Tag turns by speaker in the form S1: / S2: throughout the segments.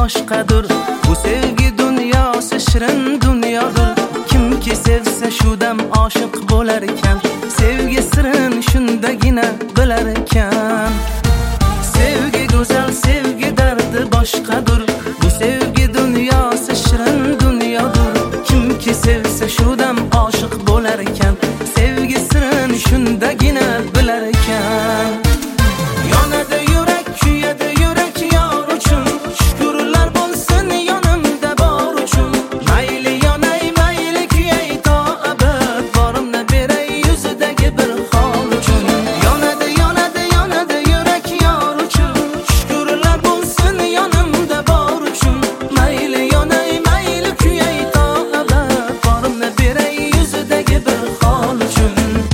S1: boshqadir. Bu sevgi dunyosi shirin dunyodir. Kimki sevsa shu dam oshiq bo'lar ekan. Sevgi sirin shundagina bilar ekan. Sevgi go'zal, sevgi dardi boshqadir. Bu sevgi dunyosi shirin dunyodir. Kimki sevsa shu dam oshiq bo'lar ekan. Sevgi sirin shundagina bilar ekan. Yonadi yurak, kuyadi yurak yor uchun. Shukrlar bo'lsin yonimda bor uchun. Mayli yonay, mayli kuyay to abad. Borimni beray yuzidagi bir hol uchun. Yonadi yonadi yonadi yurak yor uchun. Shukrlar bo'lsin yonimda bor uchun. Mayli yonay, mayli kuyay to abad. Borimni beray yuzidagi bir hol uchun.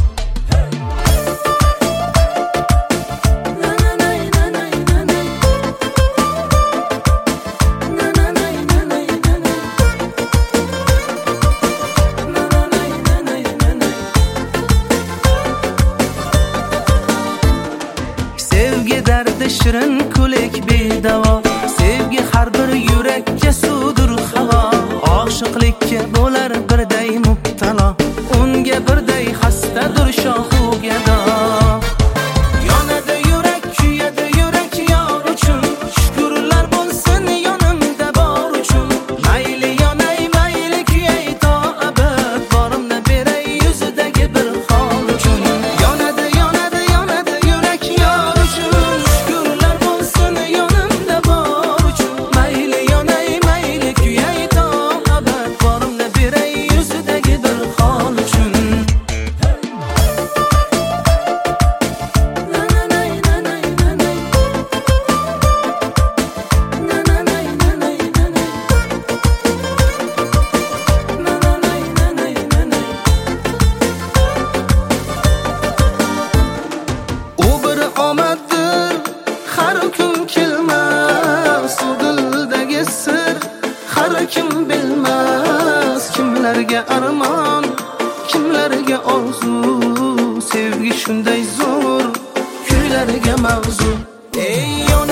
S1: Sevgi dardi shirin ko'lik bedavo. Sevgi har bir yurakka suvdir havo. Oshiqlikka bo'lar birday mubtalo. Unga birday xastadir shohu gado. Yonadi yurak, kuyadi yurak yor uchun. Shukrlar bo'lsin yonimda bor uchun. Mayli yonay, mayli kuyay to abad. Borimni beray yuzidagi bir hol uchun. Yonadi yonadi yonadi yurak yor uchun. Shukrlar bo'lsin yonimda bor uchun. Mayli yonay, mayli kuyay to abad. Borimni beray yuzidagi bir hol uchun. U bir omaddir, har kun kelmas. U dildagi sir, har kim bilmas. Kimlarga armon, kimlarga orzu. Sevgi shunday zo'r, kuylarga mavzu. Ey